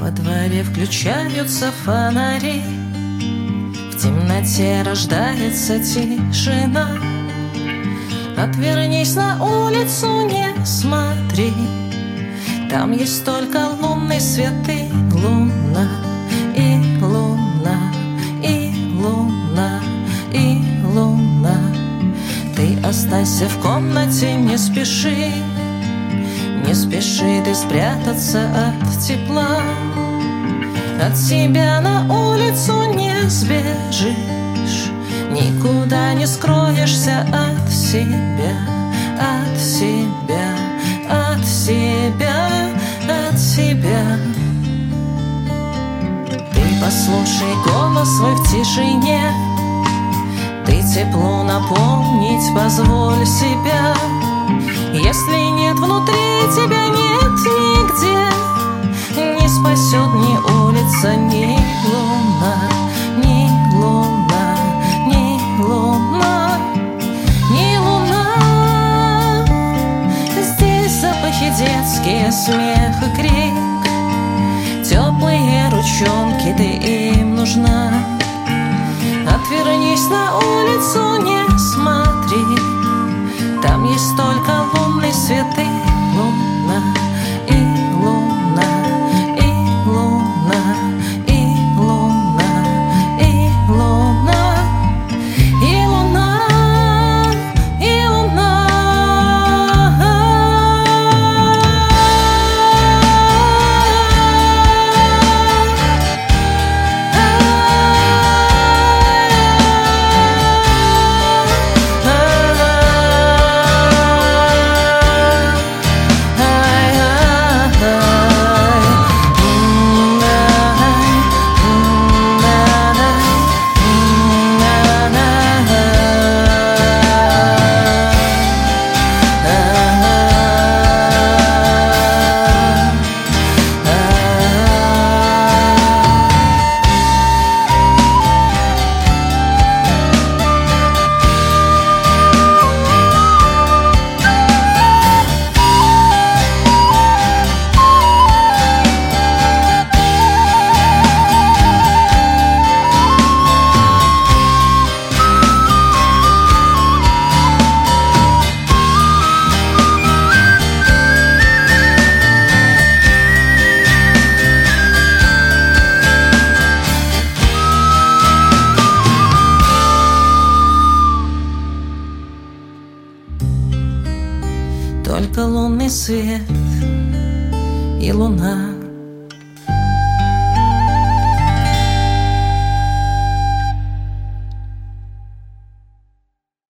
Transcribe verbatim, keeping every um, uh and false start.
Во дворе включаются фонари, в темноте рождается тишина. Отвернись на улицу, не смотри, там есть только лунный свет и луна, и луна, и луна, и луна. Ты останься в комнате, не спеши, не спеши ты спрятаться от тепла. От себя на улицу не сбежишь, никуда не скроешься от себя, от себя, от себя, от себя. Ты послушай голос свой в тишине, ты тепло наполнить позволь себя. Если нет внутри тебя, нет нигде, не спасет ни улица, ни луна, ни луна, ни луна, ни луна. Здесь запахи детские, смех и крик, теплые ручонки, ты им нужна. Отвернись на улицу, не смотри, там есть только лунный свет и луна, и луна, и луна, и луна, и луна, и луна, и луна. Только лунный свет и луна.